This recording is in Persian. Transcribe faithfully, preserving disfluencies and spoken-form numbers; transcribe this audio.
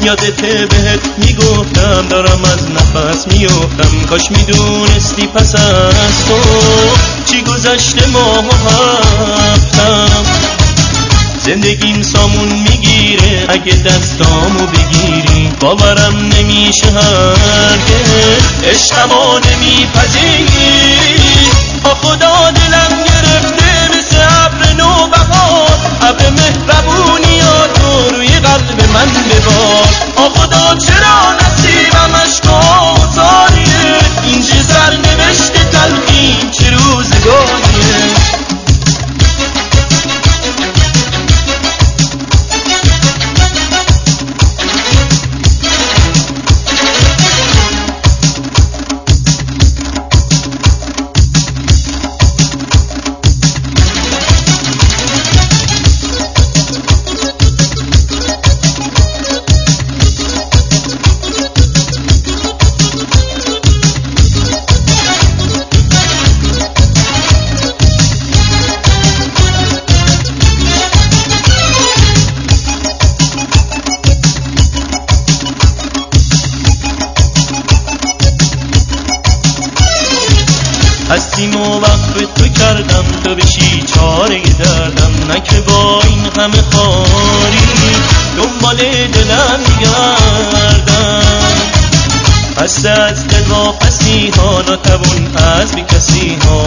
یادته بهت میگفتم دارم از نفس میافتم، کاش میدونستی پس از تو چی گذشته ماه و هفتم. زندگیم سامون میگیره اگه دستامو بگیری، باورم نمیشه هرگز عشقمو نمیپذیری. با خدا دلم گرفته مثل ابر نوبهار، ابر مهربونیات رو روی قلب من ببار. آ خدا چرا نصیبم اشکا و تاریه، این چه سرنوشت تلخی چه روزگاریه. هستیم و وقف تو کردم تا بشی چاره دردم، نه که با این همه خاری دنبال دلم گردم. خسته از دل واپسی ها، ناتوان از بی کسی ها،